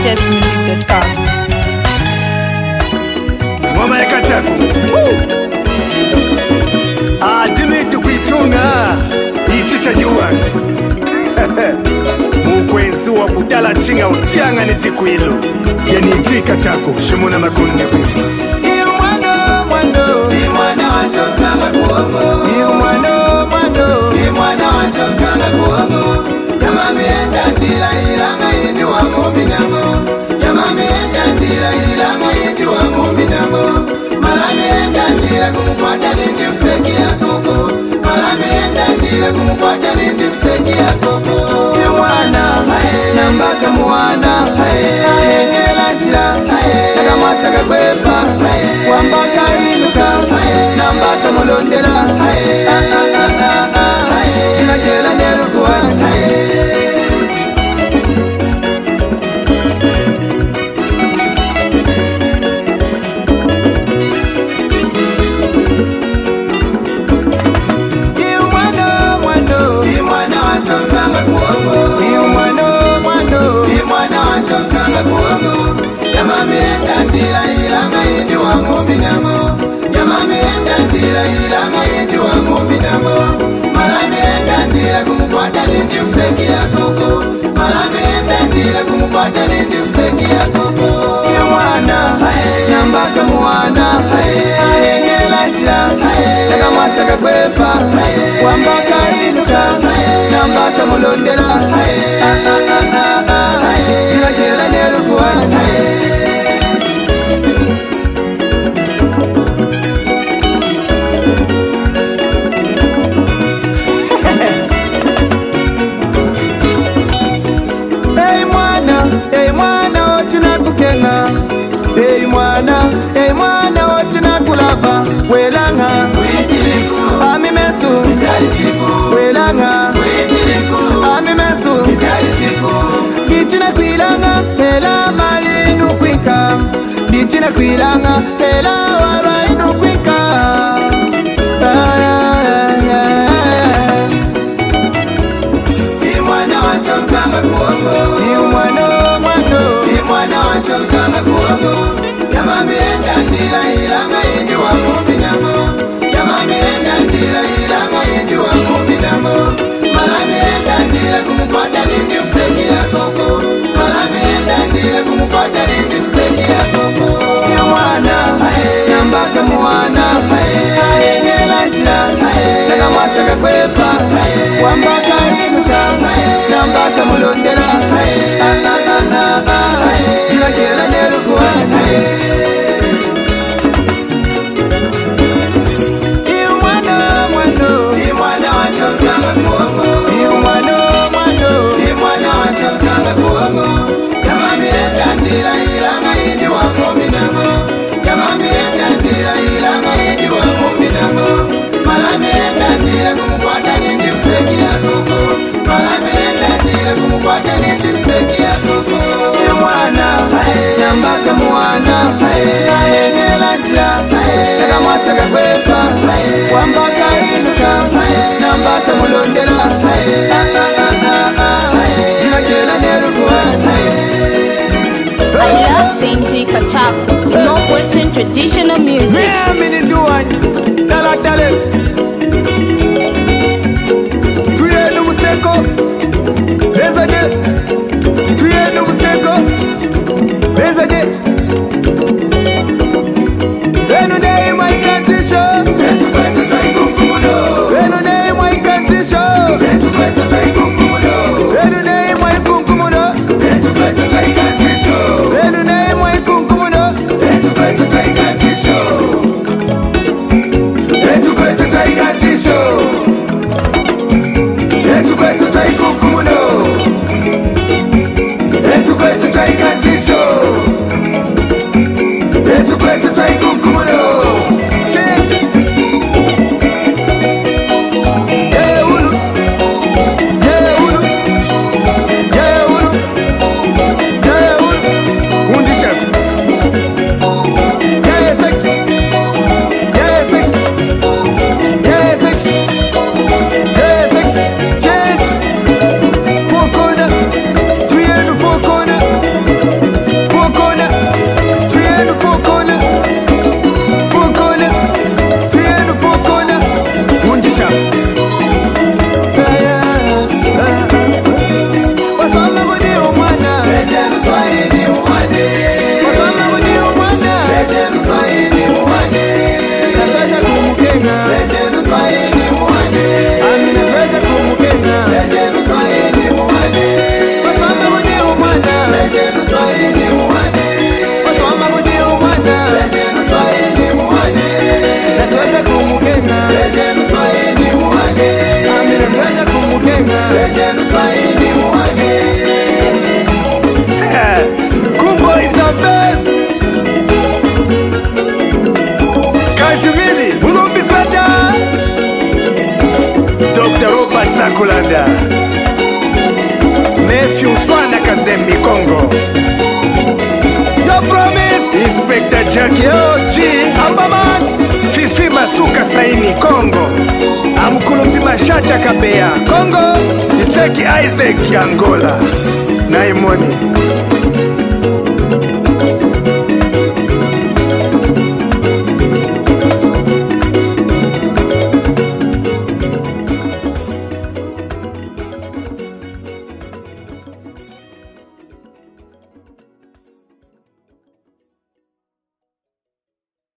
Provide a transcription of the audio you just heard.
latestmusic.com. Mama ya Kachako adimiti kuichunga ichicha nyuwanga mukwenzi wa kudala chinga utianga nitikwilo yani Kachako shimuna makundi Iyo mwana wachoka makuongo Iyo mwana wachoka makuongo Jama mienda ndila ilanga indi wa muminango Jama mienda ndila ilanga indi wa muminango Mala mienda ndila kumukwata nindi useki ya koko Mala mienda ndila kumukwata nindi useki ya koko Iyo mwana, nambaka mwana Ahengela sila, nagamwasaka kwepa Wambaka inuka, nambaka mulondela Sinakela nerukuwana Jama mienda ndila ilanga indi wa muminango Jama mienda ndila ilanga indi wa muminango Mala mienda ndila kumukwata nindi useki ya koko Mala mienda ndila kumukwata nindi useki ya koko Iyo mwana, nambaka mwana Ahengela sila, nagamwasaka kwepa Wambaka inuka, nambaka mulondela Sinakela nerukuwana Hey mwana ochina kukenga Hey mwana ochina kulava Welanga Ami mesu Welanga Ami mesu Dichina kuilanga Hela malinu kwika Dichina kuilanga Hela warainu kwika Imwana wachoka makuongo Imwana wachoka makuongo Jama mienda ndila ilanga indi wa muminango Jama mienda ndila ilanga indi wa muminango Mala mienda ndila kumukwata nindi useki ya koko Mala mienda ndila kumukwata nindi useki ya koko Iyo mwana, nambaka mwana Ahengela sila, nagamwasaka kwepa Wambaka inuka, nambaka mulondela Sinakela nerukuwana Iyo mwana wachoka makuongo Iyo mwana wachoka makuongo Jama mienda ndila ilanga indi wa muminango Jama mienda ndila ilanga indi wa muminango Mala mienda ndila kumukwata nindi useki ya koko Mala mienda ndila kumukwata nindi useki ya koko Iyo mwana, nambaka mwana Ahengela sila, nagamwasaka kwepa Wambaka inuka, nambaka mulondela Sinakela nerukuwana I love DJ Kachako, Northwestern traditional music. Mini duwanya, dala dale Tuye numuseko, lezaje Tuye numuseko, lezaje Benu nei maikantisho Betu kwetu taikukumudo Benu nei maikantisho Betu kwetu taikukumudo Benu nei maikukumudo Betu kwetu taikantisho Benu nei maikukumudo Betu kwetu taikantisho Betu kwetu taikantisho Jackie Oji Ambaman Fifi Masuka Saini Kongo Amkulumpi Mashata Kabea Kongo Iseki Isaac Angola Naimoni